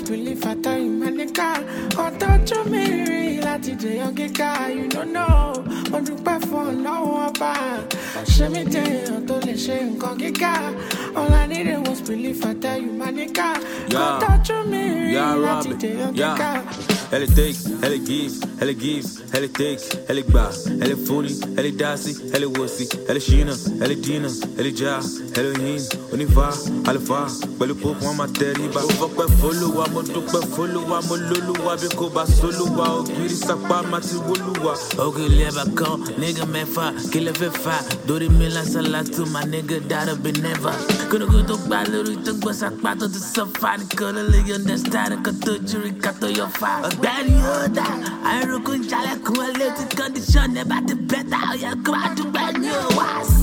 believe I tell you, my nigga. Can't touch me, like the young guy, you don't know. On the platform, no about. Show me down, don't let shame go get all I needed was belief, I tell you, my nigga. Can't touch me, like the young guy. Elle takes, elle gives, elle gives, elle takes, elle bass, elle est funny, elle est dassy, elle est wussy, elle est china, elle est dina, elle est ja, elle est hin, on y va, elle va, belle pour moi ma terriba. Fuck ouais follow, mo dupe follow, mo lulu, bi ko ba solo, o giri sapa mati woluwa. Okay, leva con, nigga man fa, kill it fa, dori me la salatu, my nigga that'll be never. Gonna go to baluru, to go sak pato to safari, gonna live understand, got to jury, got to your fire. Daddy, I reckon Jala quality condition about the better. You come out to bed, you was.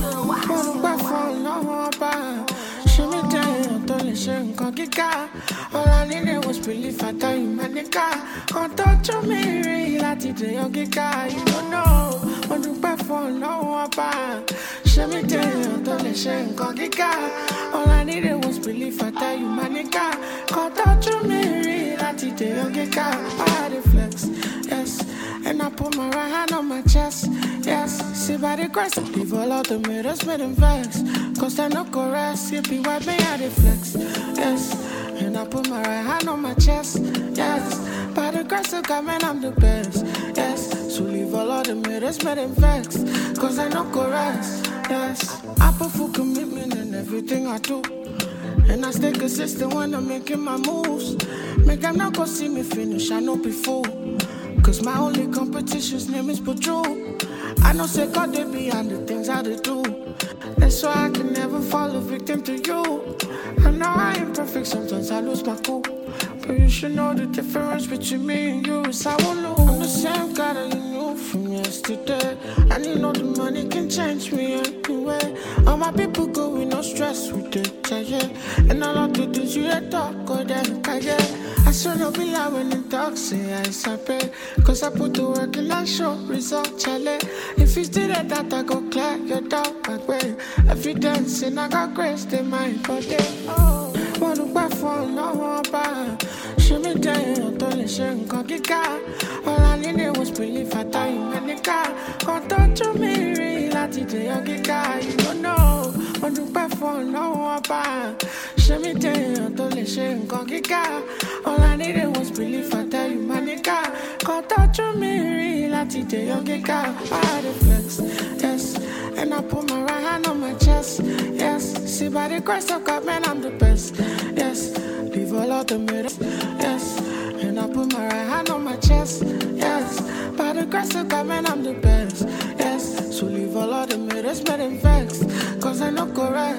Show me down, don't listen, can't get car. All I needed was belief, I tell you, my nigga. Can't touch me, like the young guy, you don't know. On the platform, no about. Show me down, don't listen, can't get car. All I needed was belief, I tell you, my nigga. Can't touch me, like the young guy. I had a flex, yes. And I put my right hand on my chest, yes. See by the grace, leave all out the mirrors, made them vex. Cause I no go rest, if you wipe me out the flex, yes. And I put my right hand on my chest, yes. By the grace of God, man, I'm the best, yes. So leave all of the mirrors, made them vex. Cause I no go rest, yes. I put full commitment in everything I do. And I stay consistent when I'm making my moves. Make them not go see me finish, I know before. Cause my only competition's name is Patrol. I know say God they behind the things I do. That's why I can never fall a victim to you. I know I ain't perfect, sometimes I lose my cool. But you should know the difference between me and you is I won't lose. I'm the same guy that you knew from yesterday. And you know the money can change me anyway. All my people go with no stress with it, yeah. And all of the things you had talk, go then, yeah. I swear no be lie when the dog say I sabi. Cause I put the work in and show result, Charlie. If you did it, that I go clear your dog back way. Evidence and I got grace, they might for them. Oh, what do I fall no about? Show me down, don't listen, can't get car. All I needed was belief, I tell you, my nigga. Can't touch me, like the young guy, you don't know. What do I fall no about? Show me down, don't listen, can't get car. All I needed was belief, I tell you, my nigga. Can't touch me, like the young guy. I had a flex, yes. And I put my right hand on my chest, yes. See by the grace of God, man, I'm the best, yes. Leave all of the mirrors, yes. And I put my right hand on my chest, yes. By the grace of God, man, I'm the best, yes. So leave all of the mirrors, made them vex. Cause I no go right.